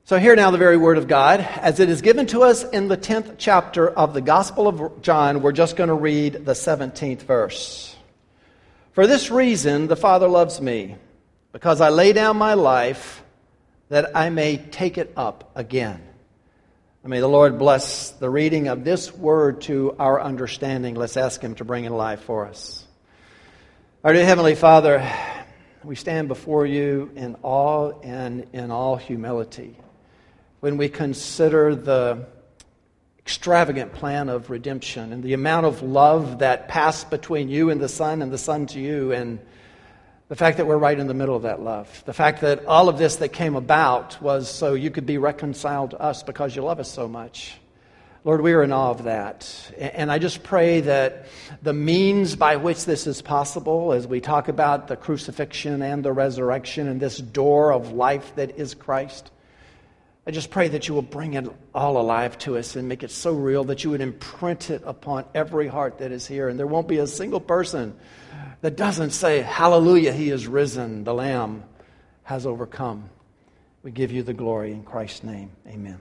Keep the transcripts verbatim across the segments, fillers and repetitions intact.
So hear now the very word of God, as it is given to us in the tenth chapter of the Gospel of John. We're just going to read the seventeenth verse. For this reason the Father loves me, because I lay down my life that I may take it up again. And may the Lord bless the reading of this word to our understanding. Let's ask Him to bring it alive for us. Our dear Heavenly Father, we stand before You in awe and in all humility when we consider the extravagant plan of redemption and the amount of love that passed between You and the Son and the Son to You, and the fact that we're right in the middle of that love. The fact that all of this that came about was so You could be reconciled to us because You love us so much. Lord, we are in awe of that. And I just pray that the means by which this is possible, as we talk about the crucifixion and the resurrection and this door of life that is Christ, I just pray that You will bring it all alive to us and make it so real that You would imprint it upon every heart that is here. And there won't be a single person that doesn't say, hallelujah, He is risen. The Lamb has overcome. We give You the glory in Christ's name. Amen.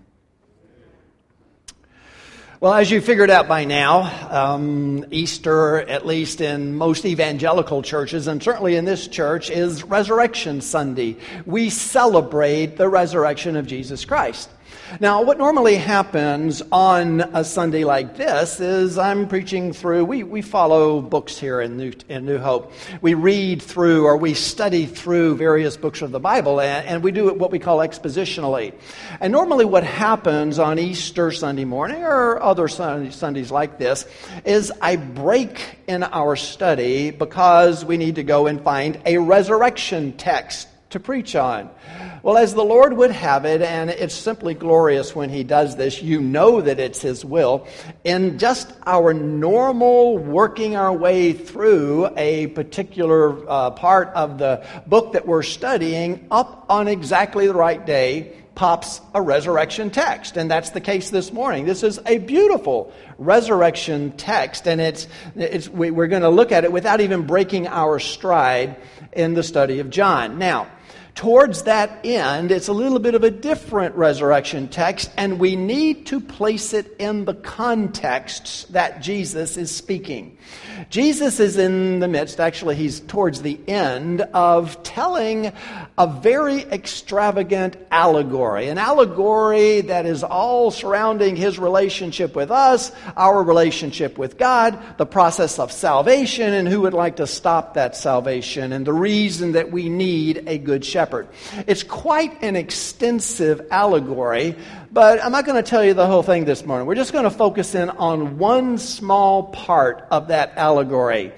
Well, as you figured out by now, um, Easter, at least in most evangelical churches, and certainly in this church, is Resurrection Sunday. We celebrate the resurrection of Jesus Christ. Now, what normally happens on a Sunday like this is I'm preaching through, we, we follow books here in New, in New Hope. We read through or we study through various books of the Bible, and, and we do it what we call expositionally. And normally what happens on Easter Sunday morning or other Sunday, Sundays like this is I break in our study because we need to go and find a resurrection text to preach on. Well, as the Lord would have it, and it's simply glorious when He does this, you know that it's His will, in just our normal working our way through a particular uh, part of the book that we're studying, up on exactly the right day pops a resurrection text. And that's the case this morning. This is a beautiful resurrection text, and it's, it's we, we're going to look at it without even breaking our stride in the study of John. Now, towards that end, it's a little bit of a different resurrection text, and we need to place it in the context that Jesus is speaking. Jesus is in the midst, actually he's towards the end, of telling a very extravagant allegory. An allegory that is all surrounding His relationship with us, our relationship with God, the process of salvation, and who would like to stop that salvation, and the reason that we need a good shepherd. It's quite an extensive allegory, but I'm not going to tell you the whole thing this morning. We're just going to focus in on one small part of that allegory,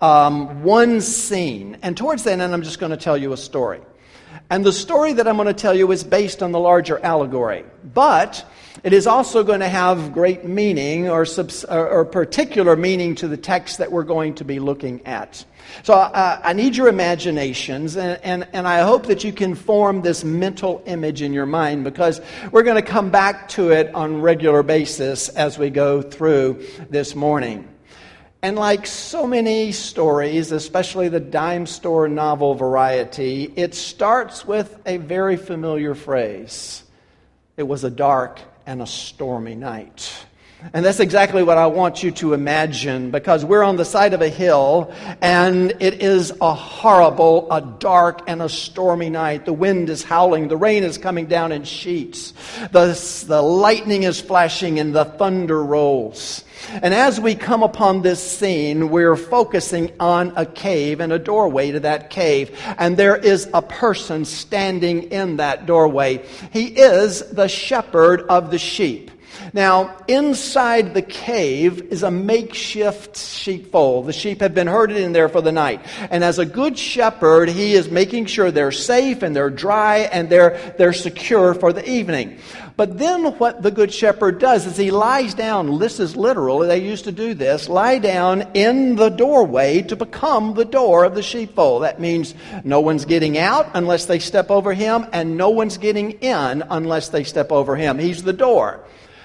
um, one scene. And towards that end, I'm just going to tell you a story. And the story that I'm going to tell you is based on the larger allegory. But it is also going to have great meaning or, subs- or, or particular meaning to the text that we're going to be looking at. So uh, I need your imaginations, and, and, and I hope that you can form this mental image in your mind, because we're going to come back to it on a regular basis as we go through this morning. And like so many stories, especially the dime store novel variety, it starts with a very familiar phrase. It was a dark and a stormy night. And that's exactly what I want you to imagine, because we're on the side of a hill, and it is a horrible, a dark, and a stormy night. The wind is howling, the rain is coming down in sheets, the, the lightning is flashing, and the thunder rolls. And as we come upon this scene, we're focusing on a cave and a doorway to that cave. And there is a person standing in that doorway. He is the shepherd of the sheep. Now, inside the cave is a makeshift sheepfold. The sheep have been herded in there for the night. And as a good shepherd, he is making sure they're safe and they're dry and they're, they're secure for the evening. But then what the good shepherd does is he lies down, this is literal, they used to do this, lie down in the doorway to become the door of the sheepfold. That means no one's getting out unless they step over him, and no one's getting in unless they step over him. He's the door.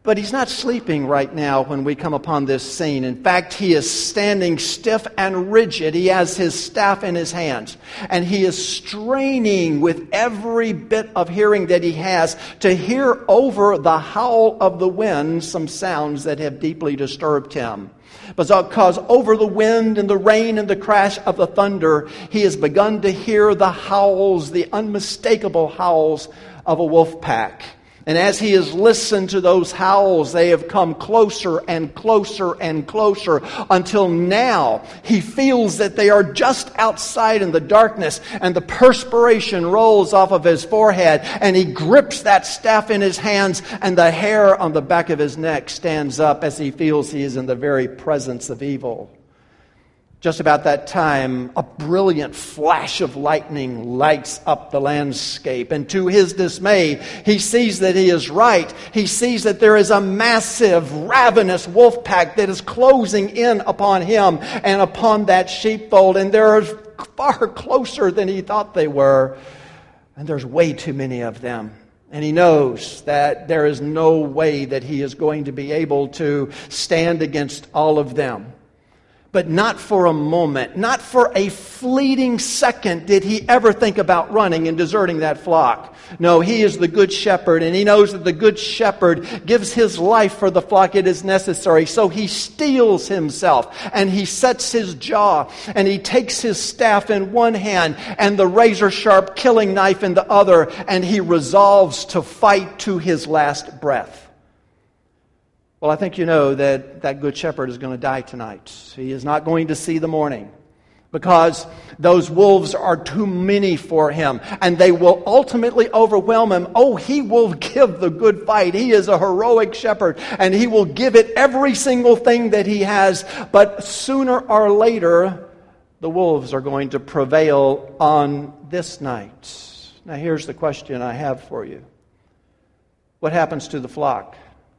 But he's not sleeping right now when we come upon this scene. In fact, he is standing stiff and rigid. He has his staff in his hands. And he is straining with every bit of hearing that he has to hear over the howl of the wind some sounds that have deeply disturbed him. Because over the wind and the rain and the crash of the thunder, he has begun to hear the howls, the unmistakable howls of a wolf pack. And as he has listened to those howls, they have come closer and closer and closer until now he feels that they are just outside in the darkness, and the perspiration rolls off of his forehead, and he grips that staff in his hands, and the hair on the back of his neck stands up as he feels he is in the very presence of evil. Just about that time, a brilliant flash of lightning lights up the landscape. And to his dismay, he sees that he is right. He sees that there is a massive, ravenous wolf pack that is closing in upon him and upon that sheepfold. And they're far closer than he thought they were. And there's way too many of them. And he knows that there is no way that he is going to be able to stand against all of them. But not for a moment, not for a fleeting second did he ever think about running and deserting that flock. No, he is the good shepherd, and he knows that the good shepherd gives his life for the flock it is necessary. So he steels himself, and he sets his jaw, and he takes his staff in one hand and the razor-sharp killing knife in the other, and he resolves to fight to his last breath. Well, I think you know that that good shepherd is going to die tonight. He is not going to see the morning because those wolves are too many for him, and they will ultimately overwhelm him. Oh, he will give the good fight. He is a heroic shepherd, and he will give it every single thing that he has. But sooner or later, the wolves are going to prevail on this night. Now, here's the question I have for you. What happens to the flock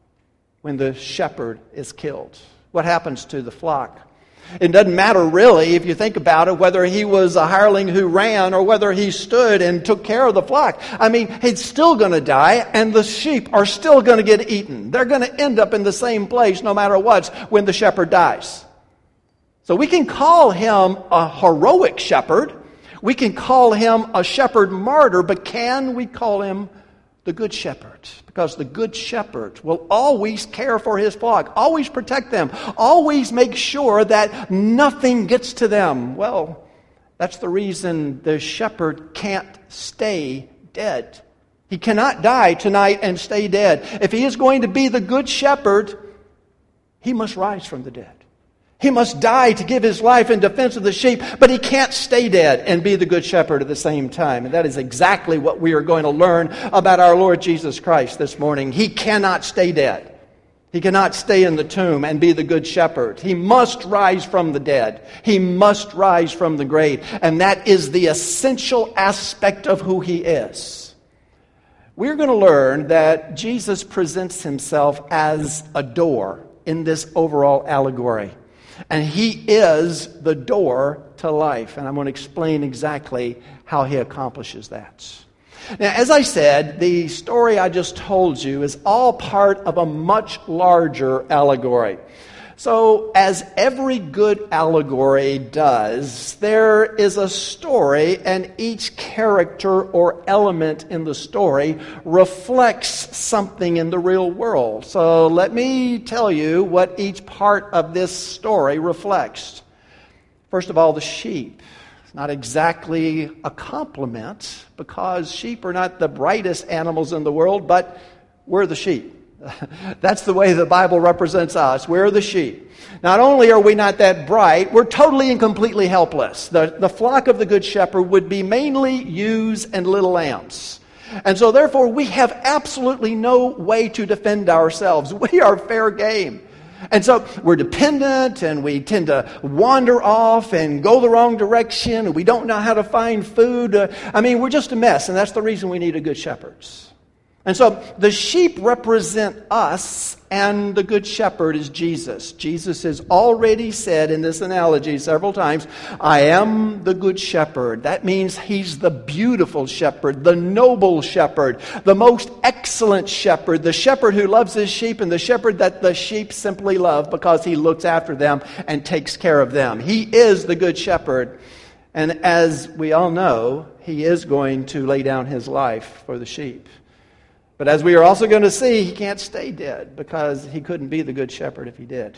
when the shepherd is killed? What happens to the flock? It doesn't matter really, if you think about it, whether he was a hireling who ran or whether he stood and took care of the flock. I mean, he's still going to die, and the sheep are still going to get eaten. They're going to end up in the same place no matter what when the shepherd dies. So we can call him a heroic shepherd. We can call him a shepherd martyr, but can we call him the good shepherd? Because the good shepherd will always care for his flock, always protect them, always make sure that nothing gets to them. Well, that's the reason the shepherd can't stay dead. He cannot die tonight and stay dead. If he is going to be the good shepherd, he must rise from the dead. He must die to give his life in defense of the sheep, but he can't stay dead and be the good shepherd at the same time. And that is exactly what we are going to learn about our Lord Jesus Christ this morning. He cannot stay dead. He cannot stay in the tomb and be the good shepherd. He must rise from the dead. He must rise from the grave. And that is the essential aspect of who he is. We're going to learn that Jesus presents himself as a door in this overall allegory. And he is the door to life. And I'm going to explain exactly how he accomplishes that. Now, as I said, the story I just told you is all part of a much larger allegory. So, as every good allegory does, there is a story, and each character or element in the story reflects something in the real world. So, let me tell you what each part of this story reflects. First of all, the sheep. It's not exactly a compliment, because sheep are not the brightest animals in the world, but we're the sheep. That's the way the Bible represents us. We're the sheep. Not only are we not that bright, we're totally and completely helpless. The, the flock of the Good Shepherd would be mainly ewes and little lambs. And so therefore we have absolutely no way to defend ourselves. We are fair game. And so we're dependent, and we tend to wander off and go the wrong direction, and we don't know how to find food. Uh, I mean, we're just a mess, and that's the reason we need a good shepherd. And so the sheep represent us, and the good shepherd is Jesus. Jesus has already said in this analogy several times, I am the good shepherd. That means he's the beautiful shepherd, the noble shepherd, the most excellent shepherd, the shepherd who loves his sheep, and the shepherd that the sheep simply love because he looks after them and takes care of them. He is the good shepherd. And as we all know, he is going to lay down his life for the sheep. But as we are also going to see, he can't stay dead because he couldn't be the good shepherd if he did.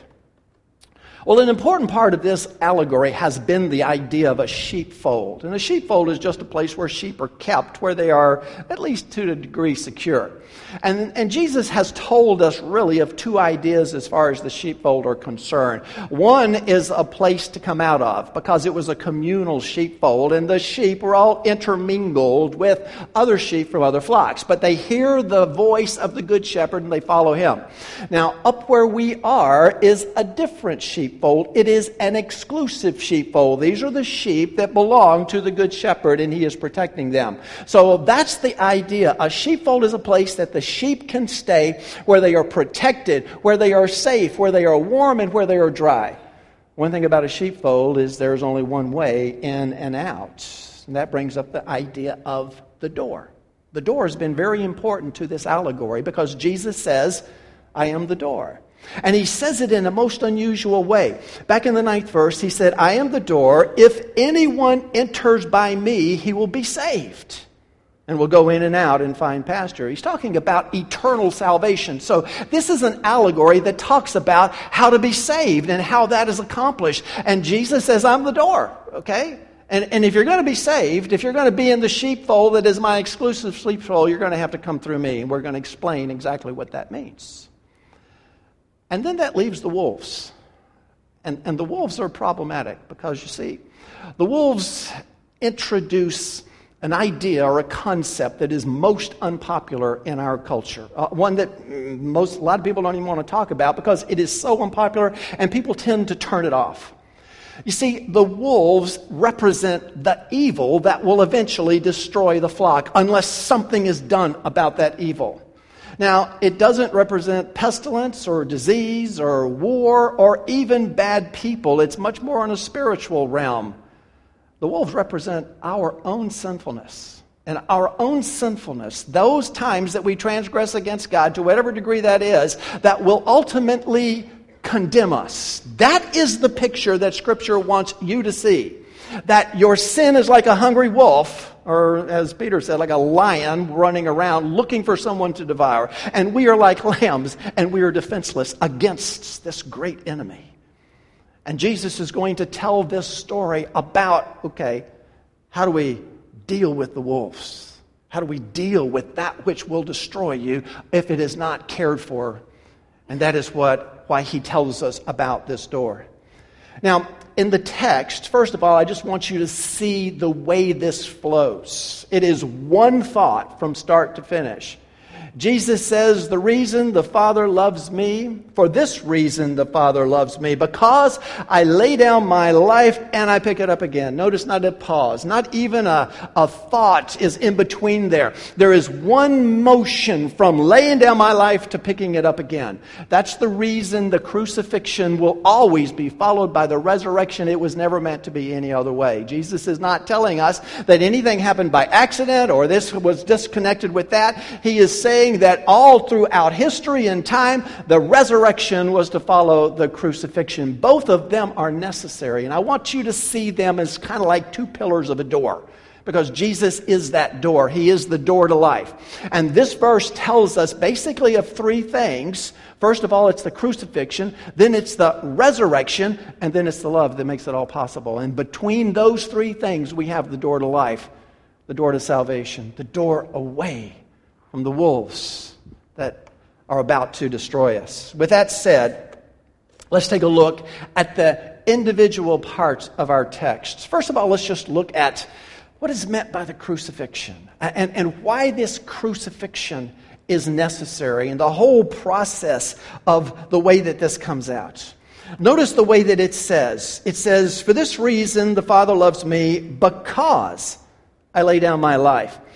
Well, an important part of this allegory has been the idea of a sheepfold. And a sheepfold is just a place where sheep are kept, where they are at least to a degree secure. And, and Jesus has told us really of two ideas as far as the sheepfold are concerned. One is a place to come out of, because it was a communal sheepfold, and the sheep were all intermingled with other sheep from other flocks. But they hear the voice of the good shepherd and they follow him. Now, up where we are is a different sheepfold. It is an exclusive sheepfold. These are the sheep that belong to the good shepherd, and he is protecting them. So that's the idea. A sheepfold is a place that the sheep can stay, where they are protected, where they are safe, where they are warm, and where they are dry. One thing about a sheepfold is there's only one way in and out. And that brings up the idea of the door. The door has been very important to this allegory because Jesus says, I am the door. And he says it in a most unusual way. Back in the ninth verse, he said, I am the door. If anyone enters by me, he will be saved and will go in and out and find pasture. He's talking about eternal salvation. So this is an allegory that talks about how to be saved and how that is accomplished. And Jesus says, I'm the door, okay? And, and if you're going to be saved, if you're going to be in the sheepfold that is my exclusive sheepfold, you're going to have to come through me. And we're going to explain exactly what that means. And then that leaves the wolves. And, and the wolves are problematic because, you see, the wolves introduce an idea or a concept that is most unpopular in our culture. Uh, one that most a lot of people don't even want to talk about because it is so unpopular and people tend to turn it off. You see, the wolves represent the evil that will eventually destroy the flock unless something is done about that evil. Now, it doesn't represent pestilence or disease or war or even bad people. It's much more in a spiritual realm. The wolves represent our own sinfulness. And our own sinfulness, those times that we transgress against God, to whatever degree that is, that will ultimately condemn us. That is the picture that Scripture wants you to see. That your sin is like a hungry wolf, or as Peter said, like a lion running around looking for someone to devour. And we are like lambs, and we are defenseless against this great enemy. And Jesus is going to tell this story about, okay, how do we deal with the wolves? How do we deal with that which will destroy you if it is not cared for? And that is what why he tells us about this door. Now, in the text, first of all, I just want you to see the way this flows. It is one thought from start to finish. Jesus says, the reason the Father loves me, for this reason the Father loves me, because I lay down my life and I pick it up again. Notice not a pause, not even a, a thought is in between there. There is one motion from laying down my life to picking it up again. That's the reason the crucifixion will always be followed by the resurrection. It was never meant to be any other way. Jesus is not telling us that anything happened by accident or this was disconnected with that. He is saying that all throughout history and time, the resurrection was to follow the crucifixion. Both of them are necessary. And I want you to see them as kind of like two pillars of a door. Because Jesus is that door. He is the door to life. And this verse tells us basically of three things. First of all, it's the crucifixion. Then it's the resurrection. And then it's the love that makes it all possible. And between those three things, we have the door to life. The door to salvation. The door away from the wolves that are about to destroy us. With that said, let's take a look at the individual parts of our text. First of all, let's just look at what is meant by the crucifixion and, and why this crucifixion is necessary and the whole process of the way that this comes out. Notice the way that it says. It says, for this reason the Father loves me because I lay down my life.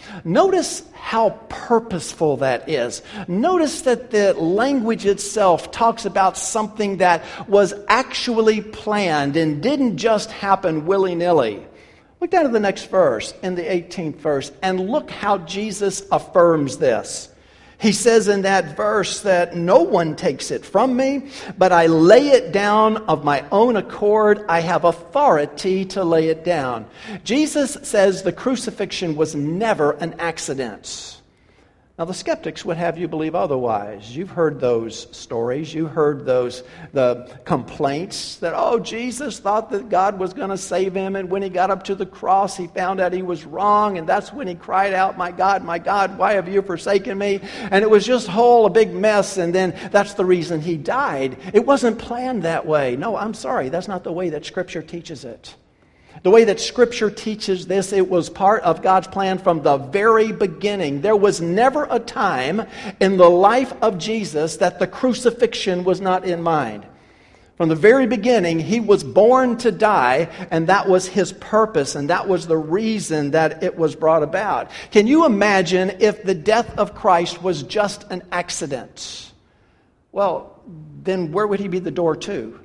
Notice how purposeful that is. Notice that the language itself talks about something that was actually planned and didn't just happen willy-nilly. Look down at the next verse, in the eighteenth verse, and look how Jesus affirms this. He says in that verse that no one takes it from me, but I lay it down of my own accord. I have authority to lay it down. Jesus says the crucifixion was never an accident. Now, the skeptics would have you believe otherwise. You've heard those stories. You heard those the complaints that, oh, Jesus thought that God was going to save him, and when he got up to the cross, he found out he was wrong, and that's when he cried out, my God, my God, why have you forsaken me? And it was just whole, a big mess, and then that's the reason he died. It wasn't planned that way. No, I'm sorry, that's not the way that Scripture teaches it. The way that Scripture teaches this, it was part of God's plan from the very beginning. There was never a time in the life of Jesus that the crucifixion was not in mind. From the very beginning, he was born to die, and that was his purpose, and that was the reason that it was brought about. Can you imagine if the death of Christ was just an accident? Well, then where would he be the door to?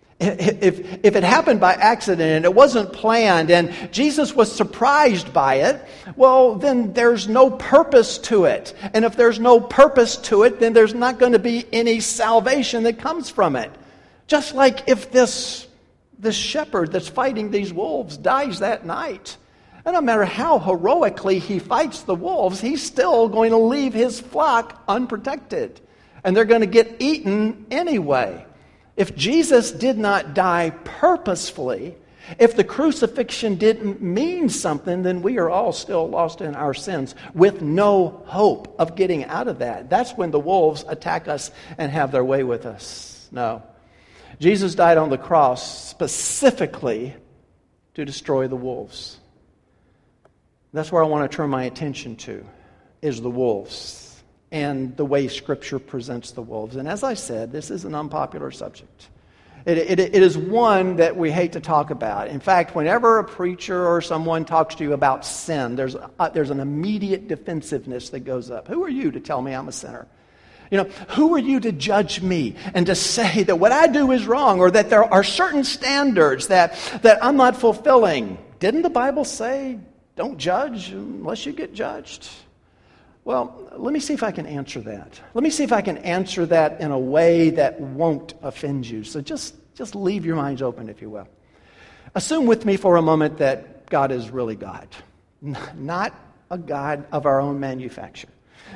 If, if it happened by accident and it wasn't planned and Jesus was surprised by it, well, then there's no purpose to it. And if there's no purpose to it, then there's not going to be any salvation that comes from it. Just like if this, this shepherd that's fighting these wolves dies that night. And no matter how heroically he fights the wolves, he's still going to leave his flock unprotected. And they're going to get eaten anyway. If Jesus did not die purposefully, if the crucifixion didn't mean something, then we are all still lost in our sins with no hope of getting out of that. That's when the wolves attack us and have their way with us. No. Jesus died on the cross specifically to destroy the wolves. That's where I want to turn my attention to, is the wolves. And the way Scripture presents the wolves. And as I said, this is an unpopular subject. It, it, it is one that we hate to talk about. In fact, whenever a preacher or someone talks to you about sin, there's, uh, there's an immediate defensiveness that goes up. Who are you to tell me I'm a sinner? You know, who are you to judge me and to say that what I do is wrong or that there are certain standards that, that I'm not fulfilling? Didn't the Bible say, don't judge unless you get judged? Well, let me see if I can answer that. Let me see if I can answer that in a way that won't offend you. So just, just leave your minds open, if you will. Assume with me for a moment that God is really God. Not a God of our own manufacture.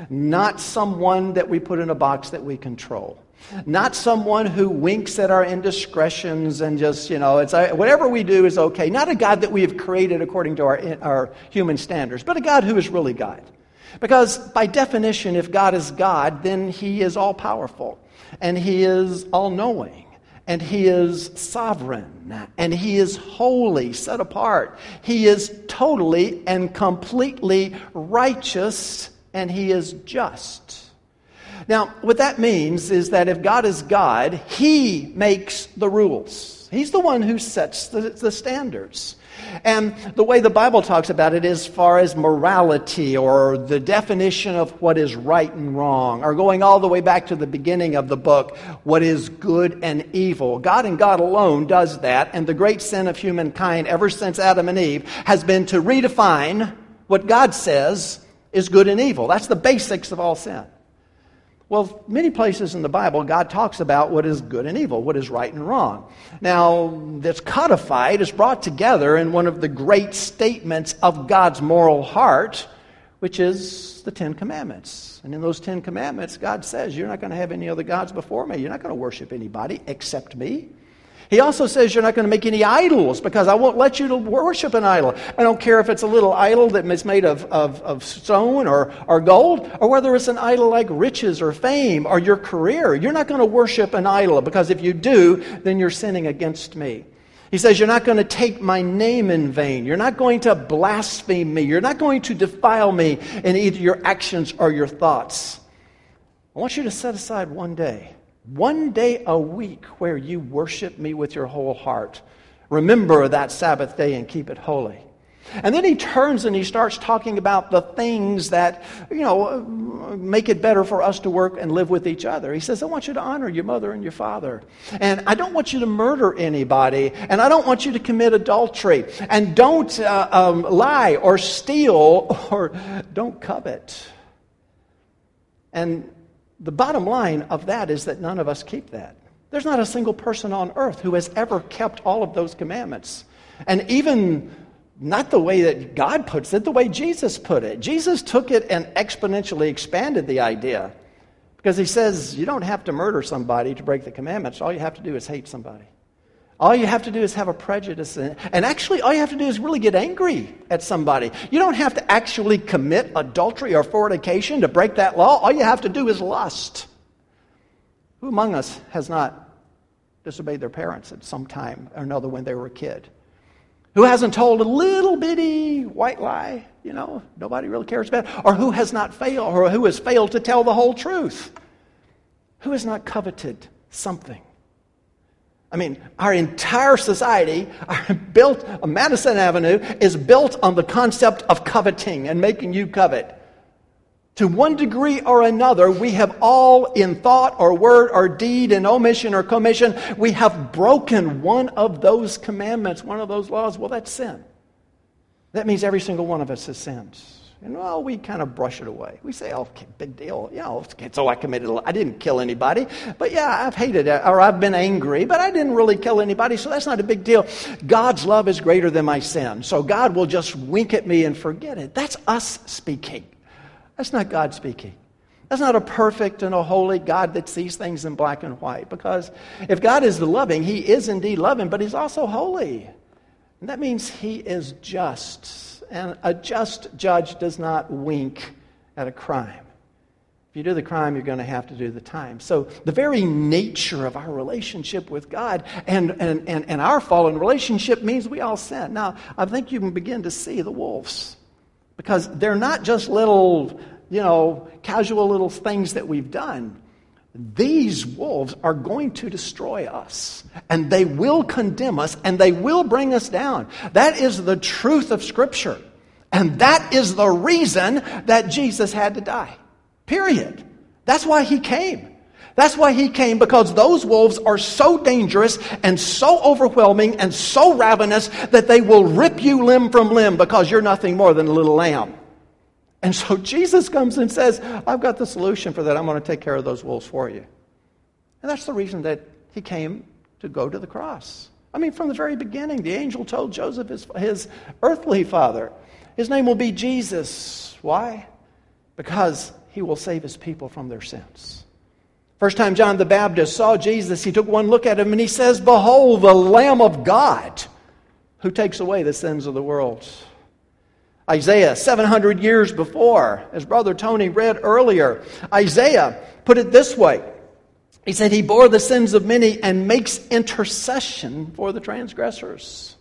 Not someone that we put in a box that we control. Not someone who winks at our indiscretions and just, you know, it's whatever we do is okay. Not a God that we have created according to our, our human standards, but a God who is really God. Because by definition, if God is God, then he is all-powerful, and he is all-knowing, and he is sovereign, and he is holy, set apart. He is totally and completely righteous, and he is just. Now, what that means is that if God is God, he makes the rules. He's the one who sets the, the standards. And the way the Bible talks about it as far as morality or the definition of what is right and wrong, or going all the way back to the beginning of the book, what is good and evil. God and God alone does that, and the great sin of humankind ever since Adam and Eve has been to redefine what God says is good and evil. That's the basics of all sin. Well, many places in the Bible, God talks about what is good and evil, what is right and wrong. Now, that's codified, is brought together in one of the great statements of God's moral heart, which is the Ten Commandments. And in those Ten Commandments, God says, you're not going to have any other gods before me. You're not going to worship anybody except me. He also says you're not going to make any idols because I won't let you to worship an idol. I don't care if it's a little idol that is made of, of, of stone or, or gold, or whether it's an idol like riches or fame or your career. You're not going to worship an idol because if you do, then you're sinning against me. He says you're not going to take my name in vain. You're not going to blaspheme me. You're not going to defile me in either your actions or your thoughts. I want you to set aside one day. One day a week where you worship me with your whole heart. Remember that Sabbath day and keep it holy. And then he turns and he starts talking about the things that, you know, make it better for us to work and live with each other. He says, I want you to honor your mother and your father. And I don't want you to murder anybody. And I don't want you to commit adultery. And don't uh, um, lie or steal or don't covet. And the bottom line of that is that none of us keep that. There's not a single person on earth who has ever kept all of those commandments. And even not the way that God puts it, the way Jesus put it. Jesus took it and exponentially expanded the idea. Because he says, you don't have to murder somebody to break the commandments. All you have to do is hate somebody. All you have to do is have a prejudice. And actually, all you have to do is really get angry at somebody. You don't have to actually commit adultery or fornication to break that law. All you have to do is lust. Who among us has not disobeyed their parents at some time or another when they were a kid? Who hasn't told a little bitty white lie, you know, nobody really cares about, or who has not failed, or who has failed to tell the whole truth? Who has not coveted something? I mean, our entire society, our built, Madison Avenue is built on the concept of coveting and making you covet. To one degree or another, we have all, in thought or word or deed, in omission or commission, we have broken one of those commandments, one of those laws. Well, that's sin. That means every single one of us has sinned. And, well, we kind of brush it away. We say, oh, okay, big deal. You know, so I committed, I didn't kill anybody. But, yeah, I've hated it, or I've been angry, but I didn't really kill anybody, so that's not a big deal. God's love is greater than my sin, so God will just wink at me and forget it. That's us speaking. That's not God speaking. That's not a perfect and a holy God that sees things in black and white. Because if God is the loving, he is indeed loving, but he's also holy. And that means he is just. And a just judge does not wink at a crime. If you do the crime, you're going to have to do the time. So the very nature of our relationship with God and, and, and, and our fallen relationship means we all sin. Now, I think you can begin to see the wolves. Because they're not just little, you know, casual little things that we've done. These wolves are going to destroy us. And they will condemn us. And they will bring us down. That is the truth of Scripture. And that is the reason that Jesus had to die. Period. That's why he came. That's why he came, because those wolves are so dangerous and so overwhelming and so ravenous that they will rip you limb from limb because you're nothing more than a little lamb. And so Jesus comes and says, I've got the solution for that. I'm going to take care of those wolves for you. And that's the reason that he came to go to the cross. I mean, from the very beginning, the angel told Joseph, his, his earthly father, his name will be Jesus. Why? Because he will save his people from their sins. First time John the Baptist saw Jesus, he took one look at him and he says, behold, the Lamb of God who takes away the sins of the world. Isaiah, seven hundred years before, as Brother Tony read earlier, Isaiah put it this way. He said, he bore the sins of many and makes intercession for the transgressors.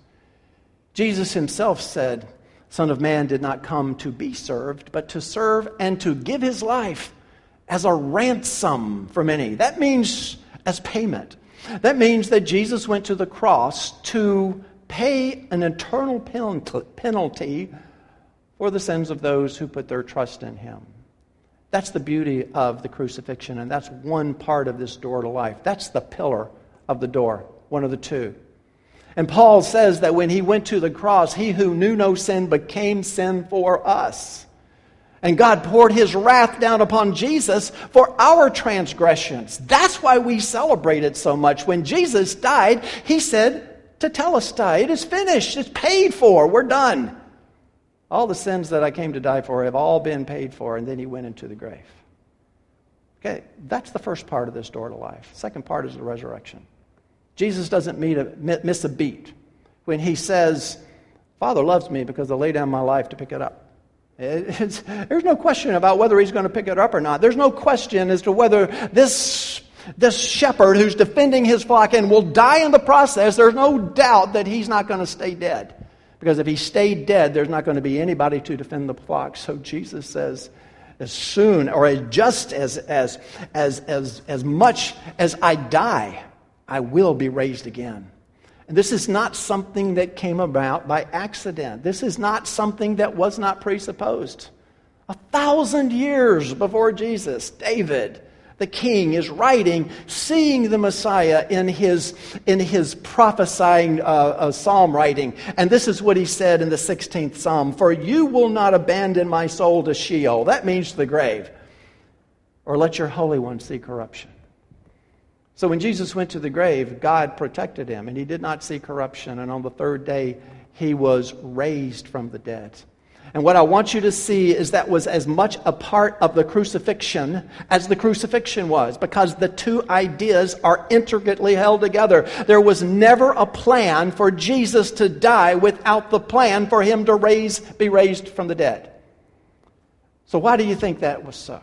Jesus himself said, Son of Man did not come to be served, but to serve and to give his life as a ransom for many. That means as payment. That means that Jesus went to the cross to pay an eternal penalty for the sins of those who put their trust in him. That's the beauty of the crucifixion, and that's one part of this door to life. That's the pillar of the door, one of the two. And Paul says that when he went to the cross, he who knew no sin became sin for us. And God poured his wrath down upon Jesus for our transgressions. That's why we celebrate it so much. When Jesus died, he said, Tetelestai, it is finished, it's paid for, we're done. All the sins that I came to die for have all been paid for, and then he went into the grave. Okay, that's the first part of this door to life. Second part is the resurrection. Jesus doesn't meet a, miss a beat when he says, Father loves me because I lay down my life to pick it up. It's, there's no question about whether he's going to pick it up or not. There's no question as to whether this, this shepherd who's defending his flock and will die in the process, there's no doubt that he's not going to stay dead. Because if he stayed dead, there's not going to be anybody to defend the flock. So Jesus says, as soon or as just as as as as as much as I die, I will be raised again. And this is not something that came about by accident. This is not something that was not presupposed. A thousand years before Jesus, David, the king, is writing, seeing the Messiah in his, in his prophesying uh, uh, psalm writing. And this is what he said in the sixteenth Psalm, "For you will not abandon my soul to Sheol." That means the grave. "Or let your Holy One see corruption." So when Jesus went to the grave, God protected him, and he did not see corruption. And on the third day, he was raised from the dead. And what I want you to see is that was as much a part of the crucifixion as the crucifixion was, because the two ideas are intricately held together. There was never a plan for Jesus to die without the plan for him to raise, be raised from the dead. So why do you think that was so?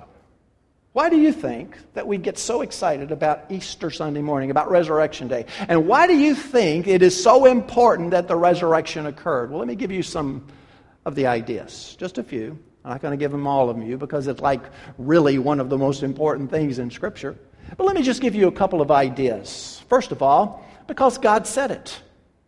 Why do you think that we get so excited about Easter Sunday morning, about Resurrection Day? And why do you think it is so important that the resurrection occurred? Well, let me give you some of the ideas, just a few. I'm not going to give them all of you because it's like really one of the most important things in Scripture. But let me just give you a couple of ideas. First of all, because God said it.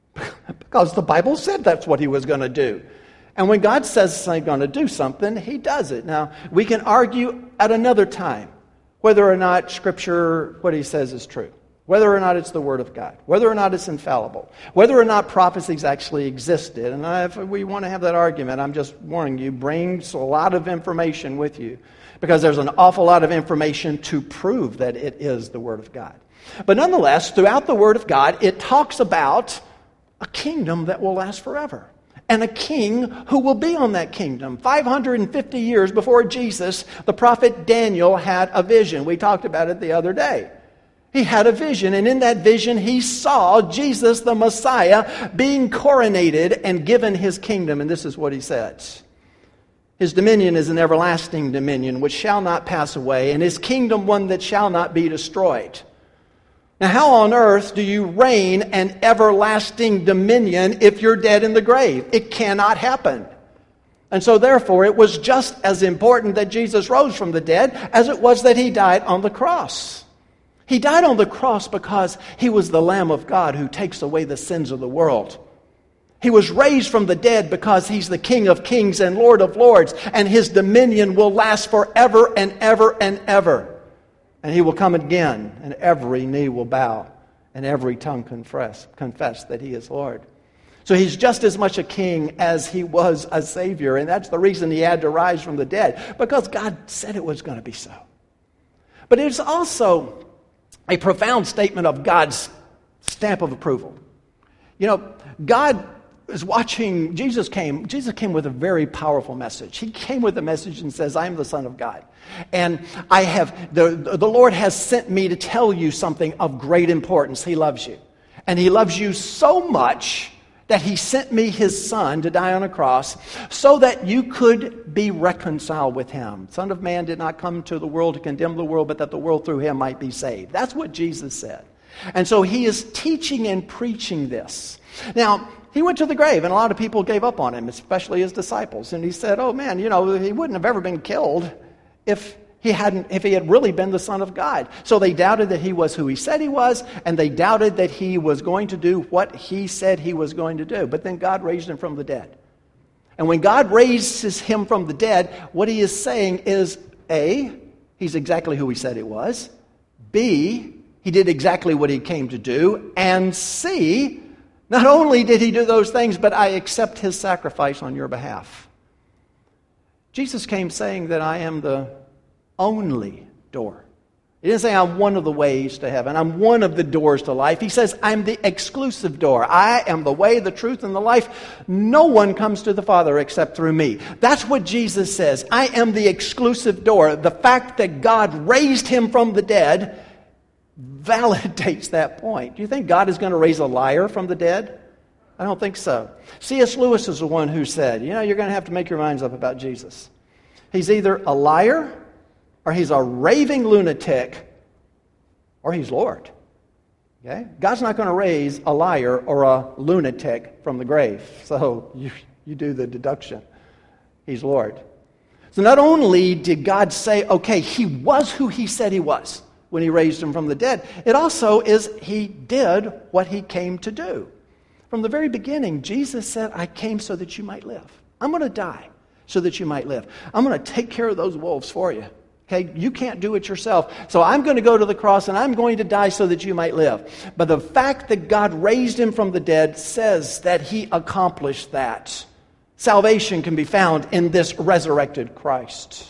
Because the Bible said that's what he was going to do. And when God says he's going to do something, he does it. Now, we can argue at another time whether or not Scripture, what he says is true. Whether or not it's the Word of God. Whether or not it's infallible. Whether or not prophecies actually existed. And if we want to have that argument, I'm just warning you, bring a lot of information with you. Because there's an awful lot of information to prove that it is the Word of God. But nonetheless, throughout the Word of God, it talks about a kingdom that will last forever. And a king who will be on that kingdom. five hundred fifty years before Jesus, the prophet Daniel had a vision. We talked about it the other day. He had a vision, and in that vision he saw Jesus, the Messiah, being coronated and given his kingdom. And this is what he said. "His dominion is an everlasting dominion which shall not pass away, and his kingdom one that shall not be destroyed." Now, how on earth do you reign an everlasting dominion if you're dead in the grave? It cannot happen. And so, therefore, it was just as important that Jesus rose from the dead as it was that he died on the cross. He died on the cross because he was the Lamb of God who takes away the sins of the world. He was raised from the dead because he's the King of kings and Lord of lords, and his dominion will last forever and ever and ever. And he will come again, and every knee will bow, and every tongue confess, confess that he is Lord. So he's just as much a king as he was a Savior, and that's the reason he had to rise from the dead, because God said it was going to be so. But it's also a profound statement of God's stamp of approval. You know, God is watching. Jesus came. Jesus came with a very powerful message. He came with a message and says, "I am the Son of God. And I have, the, the Lord has sent me to tell you something of great importance. He loves you. And he loves you so much that he sent me his Son to die on a cross so that you could be reconciled with him. Son of Man did not come to the world to condemn the world, but that the world through him might be saved." That's what Jesus said. And so he is teaching and preaching this. Now, he went to the grave, and a lot of people gave up on him, especially his disciples. And he said, oh man, you know, he wouldn't have ever been killed if he hadn't, if he had really been the Son of God. So they doubted that he was who he said he was, and they doubted that he was going to do what he said he was going to do. But then God raised him from the dead. And when God raises him from the dead, what he is saying is, A, he's exactly who he said he was. B, he did exactly what he came to do. And C, not only did he do those things, but I accept his sacrifice on your behalf. Jesus came saying that I am the only door. He didn't say I'm one of the ways to heaven. I'm one of the doors to life. He says I'm the exclusive door. I am the way, the truth, and the life. No one comes to the Father except through me. That's what Jesus says. I am the exclusive door. The fact that God raised him from the dead validates that point. Do you think God is going to raise a liar from the dead? I don't think so. C S Lewis is the one who said, you know, you're going to have to make your minds up about Jesus. He's either a liar, or he's a raving lunatic, or he's Lord. Okay? God's not going to raise a liar or a lunatic from the grave. So you, you do the deduction. He's Lord. So not only did God say, okay, he was who he said he was when he raised him from the dead, it also is he did what he came to do. From the very beginning, Jesus said, I came so that you might live. I'm going to die so that you might live. I'm going to take care of those wolves for you. Okay, you can't do it yourself. So I'm going to go to the cross and I'm going to die so that you might live. But the fact that God raised him from the dead says that he accomplished that. Salvation can be found in this resurrected Christ.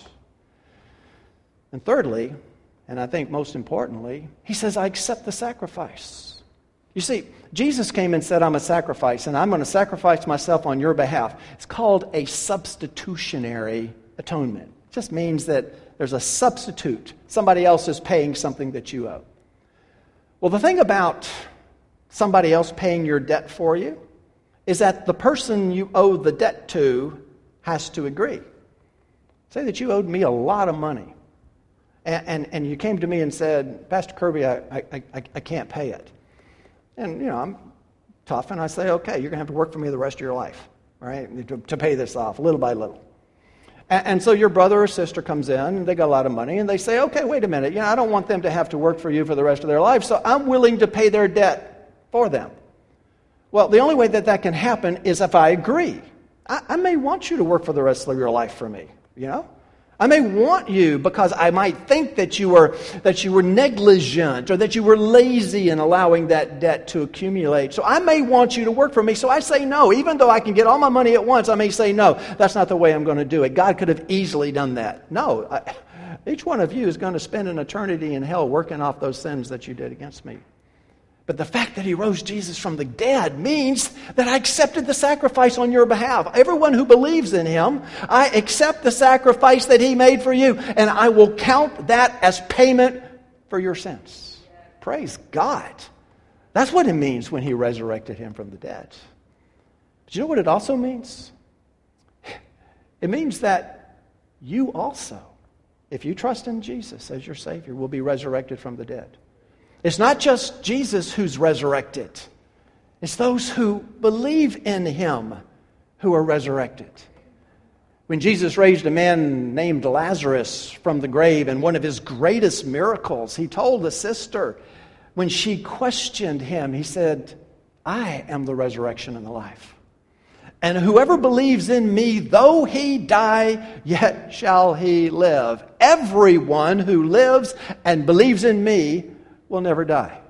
And thirdly, and I think most importantly, he says, I accept the sacrifice. You see, Jesus came and said, I'm a sacrifice, and I'm going to sacrifice myself on your behalf. It's called a substitutionary atonement. It just means that there's a substitute. Somebody else is paying something that you owe. Well, the thing about somebody else paying your debt for you is that the person you owe the debt to has to agree. Say that you owed me a lot of money, and, and, and you came to me and said, Pastor Kirby, I, I, I, I can't pay it. And, you know, I'm tough, and I say, okay, you're going to have to work for me the rest of your life, right, to, to pay this off, little by little. And, and so your brother or sister comes in, and they got a lot of money, and they say, okay, wait a minute, you know, I don't want them to have to work for you for the rest of their life, so I'm willing to pay their debt for them. Well, the only way that that can happen is if I agree. I, I may want you to work for the rest of your life for me, you know? I may want you because I might think that you were that you were negligent or that you were lazy in allowing that debt to accumulate. So I may want you to work for me. So I say no. Even though I can get all my money at once, I may say no. That's not the way I'm going to do it. God could have easily done that. No. I, each one of you is going to spend an eternity in hell working off those sins that you did against me. But the fact that he rose Jesus from the dead means that I accepted the sacrifice on your behalf. Everyone who believes in him, I accept the sacrifice that he made for you, and I will count that as payment for your sins. Praise God. That's what it means when he resurrected him from the dead. But you know what it also means? It means that you also, if you trust in Jesus as your Savior, will be resurrected from the dead. It's not just Jesus who's resurrected. It's those who believe in him who are resurrected. When Jesus raised a man named Lazarus from the grave in one of his greatest miracles, he told the sister, when she questioned him, he said, I am the resurrection and the life. And whoever believes in me, though he die, yet shall he live. Everyone who lives and believes in me will never die.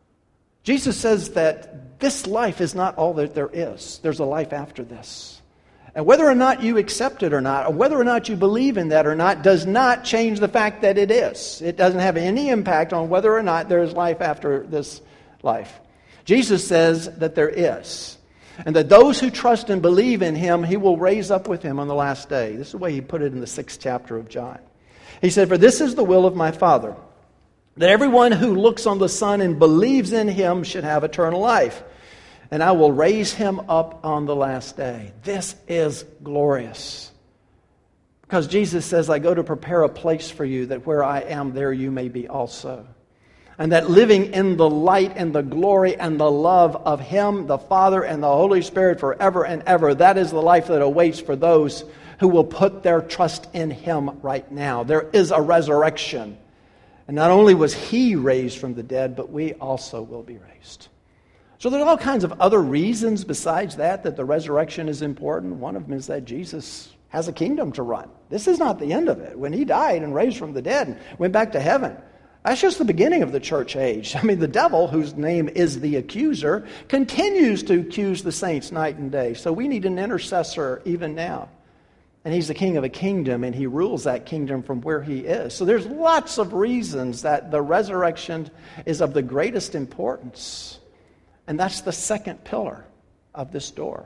Jesus says that this life is not all that there is. There's a life after this. And whether or not you accept it or not, or whether or not you believe in that or not, does not change the fact that it is. It doesn't have any impact on whether or not there is life after this life. Jesus says that there is. And that those who trust and believe in him, he will raise up with him on the last day. This is the way he put it in the sixth chapter of John. He said, for this is the will of my Father, that everyone who looks on the Son and believes in him should have eternal life. And I will raise him up on the last day. This is glorious. Because Jesus says, I go to prepare a place for you, that where I am, there you may be also. And that living in the light and the glory and the love of him, the Father and the Holy Spirit forever and ever, that is the life that awaits for those who will put their trust in him right now. There is a resurrection. And not only was he raised from the dead, but we also will be raised. So there's all kinds of other reasons besides that, that the resurrection is important. One of them is that Jesus has a kingdom to run. This is not the end of it. When he died and raised from the dead and went back to heaven, that's just the beginning of the church age. I mean, the devil, whose name is the accuser, continues to accuse the saints night and day. So we need an intercessor even now. And he's the king of a kingdom, and he rules that kingdom from where he is. So there's lots of reasons that the resurrection is of the greatest importance. And that's the second pillar of this door.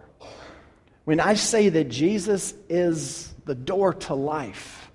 When I say that Jesus is the door to life,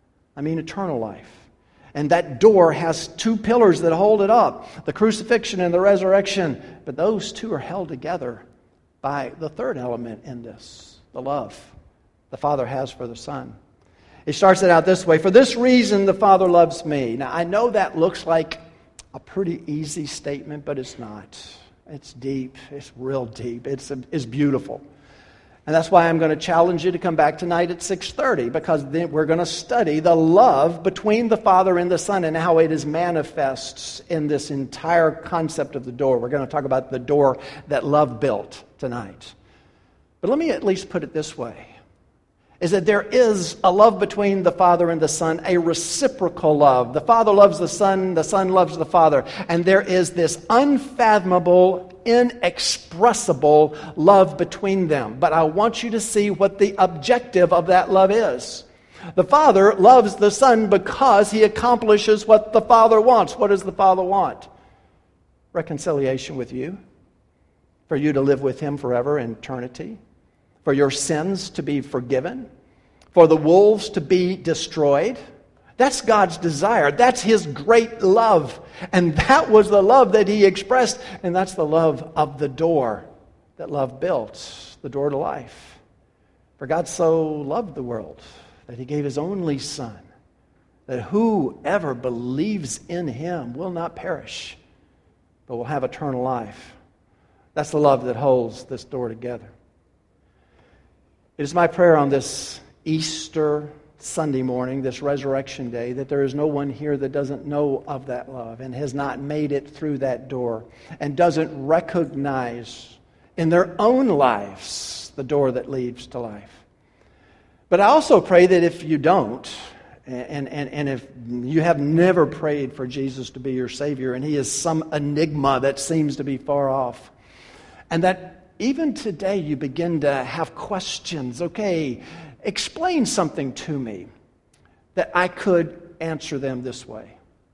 I mean eternal life. And that door has two pillars that hold it up, the crucifixion and the resurrection. But those two are held together by the third element in this, the love the Father has for the Son. He starts it out this way, for this reason the Father loves me. Now, I know that looks like a pretty easy statement, but it's not. It's deep. It's real deep. It's, it's beautiful. And that's why I'm going to challenge you to come back tonight at six thirty, because then we're going to study the love between the Father and the Son and how it is manifests in this entire concept of the door. We're going to talk about the door that love built tonight. But let me at least put it this way, is that there is a love between the Father and the Son, a reciprocal love. The Father loves the Son, the Son loves the Father, and there is this unfathomable, inexpressible love between them. But I want you to see what the objective of that love is. The Father loves the Son because He accomplishes what the Father wants. What does the Father want? Reconciliation with you, for you to live with Him forever in eternity, for your sins to be forgiven, for the wolves to be destroyed. That's God's desire. That's His great love. And that was the love that He expressed. And that's the love of the door that love built, the door to life. For God so loved the world that He gave His only Son, that whoever believes in Him will not perish, but will have eternal life. That's the love that holds this door together. It is my prayer on this Easter Sunday morning, this Resurrection Day, that there is no one here that doesn't know of that love and has not made it through that door and doesn't recognize in their own lives the door that leads to life. But I also pray that if you don't, and, and, and if you have never prayed for Jesus to be your Savior and He is some enigma that seems to be far off, and that even today you begin to have questions. Okay, explain something to me, that I could answer them this way.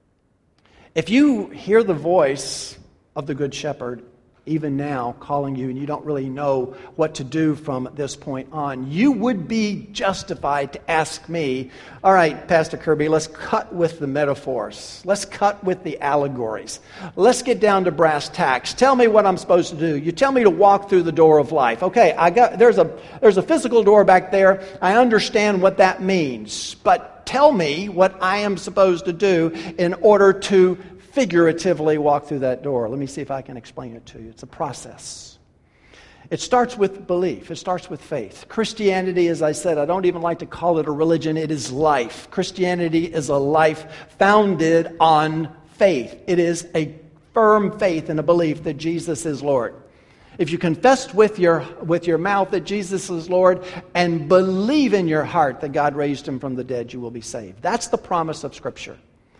If you hear the voice of the Good Shepherd even now calling you and you don't really know what to do from this point on, you would be justified to ask me, all right, Pastor Kirby, let's cut with the metaphors. Let's cut with the allegories. Let's get down to brass tacks. Tell me what I'm supposed to do. You tell me to walk through the door of life. Okay, I got there's a there's a physical door back there. I understand what that means. But tell me what I am supposed to do in order to figuratively walk through that door. Let me see if I can explain it to you. It's a process. It starts with belief. It starts with faith. Christianity, as I said, I don't even like to call it a religion. It is life. Christianity is a life founded on faith. It is a firm faith and a belief that Jesus is Lord. If you confess with your, with your mouth that Jesus is Lord and believe in your heart that God raised Him from the dead, you will be saved. That's the promise of Scripture.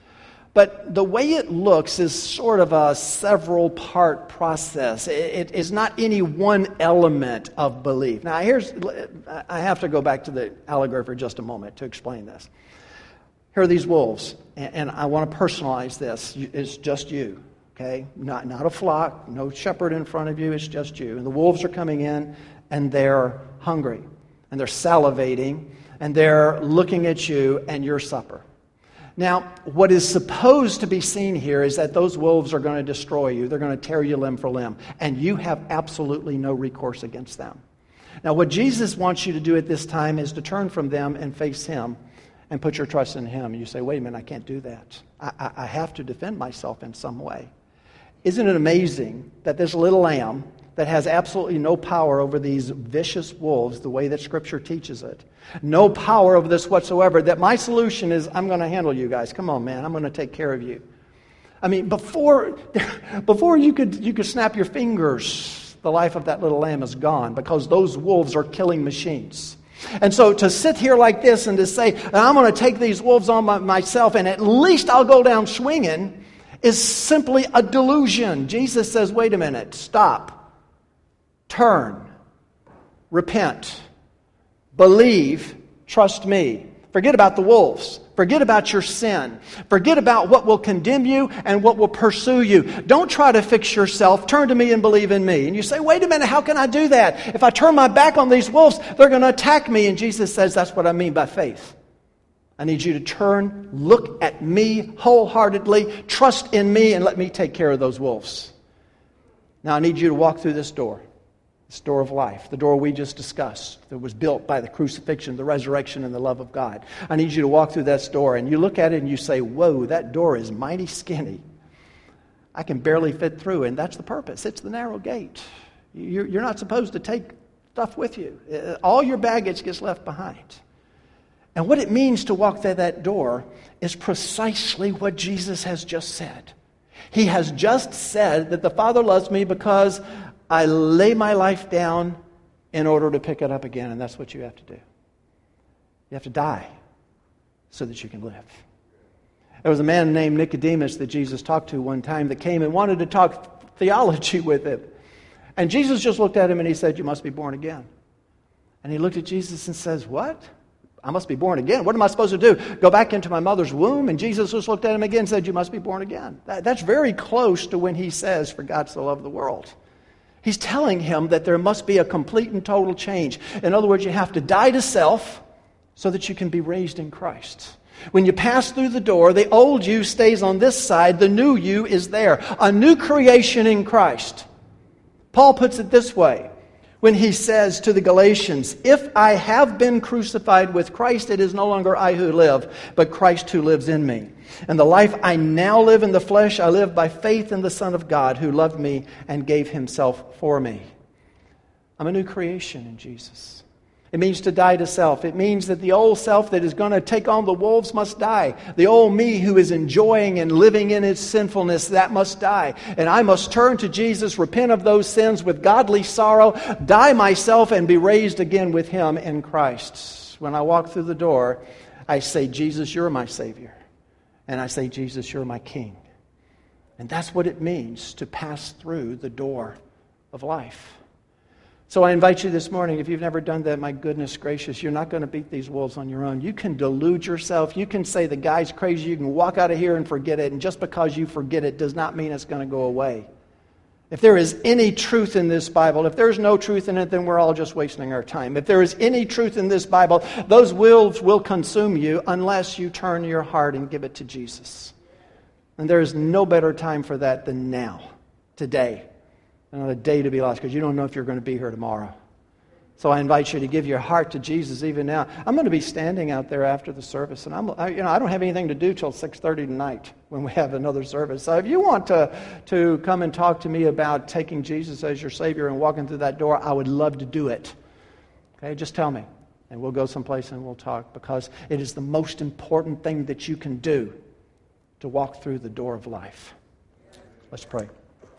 But the way it looks is sort of a several-part process. It is not any one element of belief. Now, here's I have to go back to the allegory for just a moment to explain this. Here are these wolves, and I want to personalize this. It's just you, okay? Not, not a flock, no shepherd in front of you, it's just you. And the wolves are coming in, and they're hungry, and they're salivating, and they're looking at you and your supper. Now, what is supposed to be seen here is that those wolves are going to destroy you. They're going to tear you limb for limb. And you have absolutely no recourse against them. Now, what Jesus wants you to do at this time is to turn from them and face Him and put your trust in Him. And you say, wait a minute, I can't do that. I, I, I have to defend myself in some way. Isn't it amazing that this little lamb that has absolutely no power over these vicious wolves, the way that Scripture teaches it, no power over this whatsoever, that my solution is, I'm going to handle you guys. Come on, man, I'm going to take care of you. I mean, before before you could you could snap your fingers, the life of that little lamb is gone, because those wolves are killing machines. And so to sit here like this and to say, I'm going to take these wolves on my, myself and at least I'll go down swinging, is simply a delusion. Jesus says, wait a minute, stop, turn, repent, believe, trust me. Forget about the wolves. Forget about your sin. Forget about what will condemn you and what will pursue you. Don't try to fix yourself. Turn to me and believe in me. And you say, wait a minute, how can I do that? If I turn my back on these wolves, they're going to attack me. And Jesus says, that's what I mean by faith. I need you to turn, look at me wholeheartedly, trust in me, and let me take care of those wolves. Now I need you to walk through this door. This door of life, the door we just discussed, that was built by the crucifixion, the resurrection, and the love of God. I need you to walk through that door, and you look at it and you say, whoa, that door is mighty skinny. I can barely fit through, and that's the purpose. It's the narrow gate. You're not supposed to take stuff with you. All your baggage gets left behind. And what it means to walk through that door is precisely what Jesus has just said. He has just said that the Father loves me because I lay my life down in order to pick it up again, and that's what you have to do. You have to die so that you can live. There was a man named Nicodemus that Jesus talked to one time that came and wanted to talk theology with him. And Jesus just looked at him and he said, you must be born again. And he looked at Jesus and says, what? I must be born again. What am I supposed to do? Go back into my mother's womb? And Jesus just looked at him again and said, you must be born again. That, that's very close to when he says, for God so loved the world. He's telling him that there must be a complete and total change. In other words, you have to die to self so that you can be raised in Christ. When you pass through the door, the old you stays on this side, the new you is there. A new creation in Christ. Paul puts it this way when he says to the Galatians, if I have been crucified with Christ, it is no longer I who live, but Christ who lives in me. And the life I now live in the flesh, I live by faith in the Son of God who loved me and gave himself for me. I'm a new creation in Jesus. It means to die to self. It means that the old self that is going to take on the wolves must die. The old me who is enjoying and living in its sinfulness, that must die. And I must turn to Jesus, repent of those sins with godly sorrow, die myself, and be raised again with him in Christ. When I walk through the door, I say, Jesus, you're my Savior. And I say, Jesus, you're my King. And that's what it means to pass through the door of life. So I invite you this morning, if you've never done that, my goodness gracious, you're not going to beat these wolves on your own. You can delude yourself. You can say the guy's crazy. You can walk out of here and forget it. And just because you forget it does not mean it's going to go away. If there is any truth in this Bible, if there's no truth in it, then we're all just wasting our time. If there is any truth in this Bible, those wolves will consume you unless you turn your heart and give it to Jesus. And there is no better time for that than now, today. Not a day to be lost, because you don't know if you're going to be here tomorrow. So I invite you to give your heart to Jesus even now. I'm going to be standing out there after the service, and I'm, I, you know, I don't have anything to do till six thirty tonight when we have another service. So if you want to, to come and talk to me about taking Jesus as your Savior and walking through that door, I would love to do it. Okay, just tell me, and we'll go someplace and we'll talk, because it is the most important thing that you can do to walk through the door of life. Let's pray.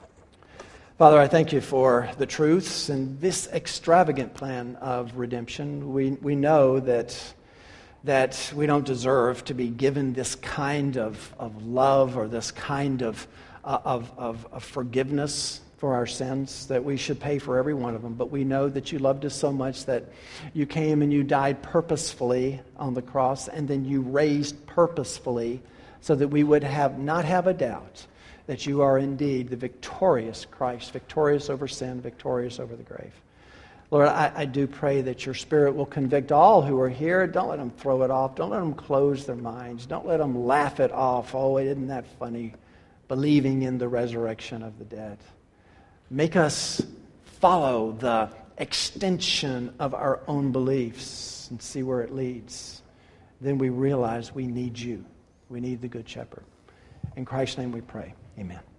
Father, I thank you for the truths and this extravagant plan of redemption. We we know that that we don't deserve to be given this kind of, of love or this kind of, uh, of, of, of forgiveness for our sins, that we should pay for every one of them. But we know that you loved us so much that you came and you died purposefully on the cross, and then you raised purposefully so that we would have not have a doubt that you are indeed the victorious Christ, victorious over sin, victorious over the grave. Lord, I, I do pray that your Spirit will convict all who are here. Don't let them throw it off. Don't let them close their minds. Don't let them laugh it off. Oh, isn't that funny? Believing in the resurrection of the dead. Make us follow the extension of our own beliefs and see where it leads. Then we realize we need you. We need the Good Shepherd. In Christ's name we pray. Amen.